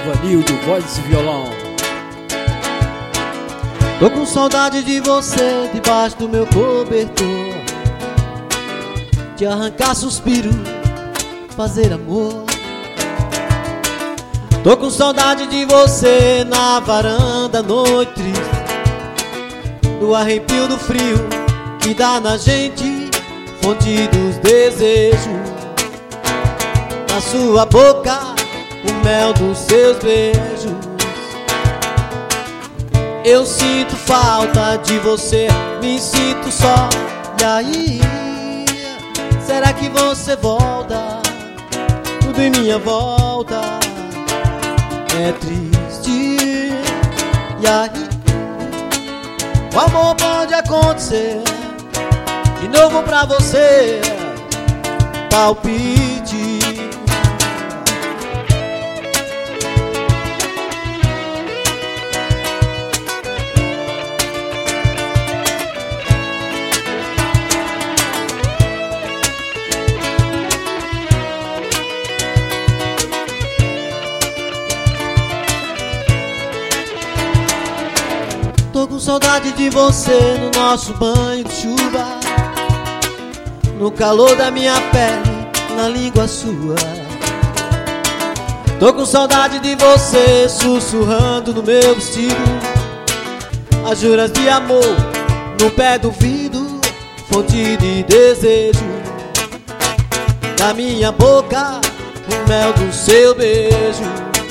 Ivanildo, voz e violão. Tô com saudade de você debaixo do meu cobertor, de arrancar suspiro, fazer amor. Tô com saudade de você na varanda, noite triste, do arrepio do frio que dá na gente, fonte dos desejos. Na sua boca, o mel dos seus beijos. Eu sinto falta de você, me sinto só. E aí, será que você volta? Tudo em minha volta é triste. E aí, o amor pode acontecer de novo pra você. Palpite. Tô com saudade de você no nosso banho de chuva, no calor da minha pele, na língua sua. Tô com saudade de você sussurrando no meu vestido, as juras de amor no pé do vidro, fonte de desejo. Na minha boca, o mel do seu beijo.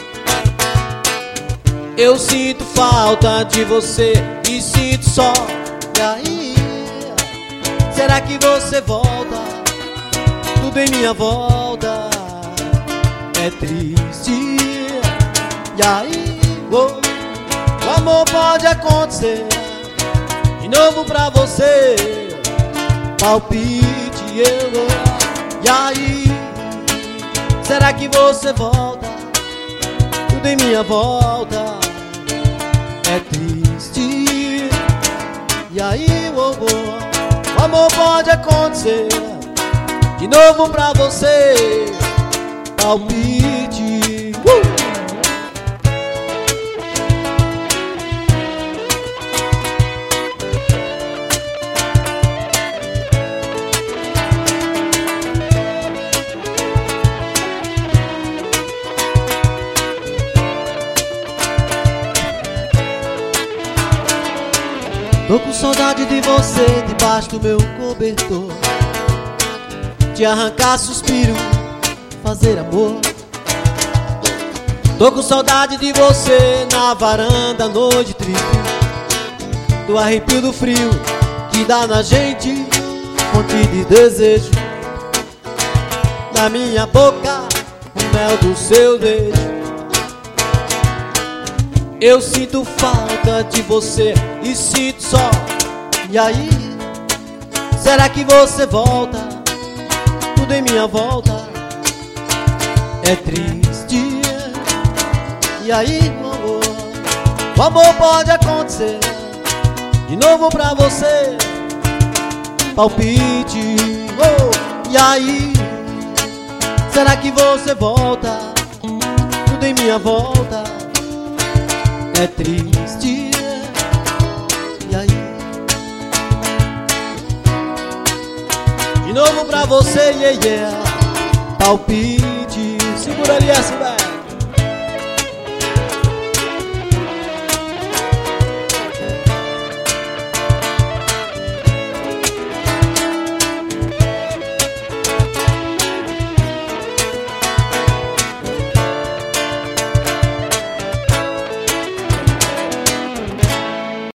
Eu sinto falta de você e sinto só. E aí, será que você volta? Tudo em minha volta é triste. E aí, o amor pode acontecer de novo pra você. Palpite, eu vou. E aí, será que você volta? Tudo em minha volta é triste. E aí, o amor pode acontecer de novo pra você. Palpite. Tô com saudade de você debaixo do meu cobertor, de arrancar suspiro, fazer amor. Tô com saudade de você na varanda, noite triste, do arrepio do frio que dá na gente, fonte de desejo. Na minha boca, o mel do seu beijo. Eu sinto falta de você e sinto só. E aí, será que você volta? Tudo em minha volta é triste. E aí, o amor pode acontecer de novo pra você. Palpite. E aí, será que você volta? Tudo em minha volta é triste. E aí, de novo pra você, yeah, yeah. Palpite. Segura ali essa, velho.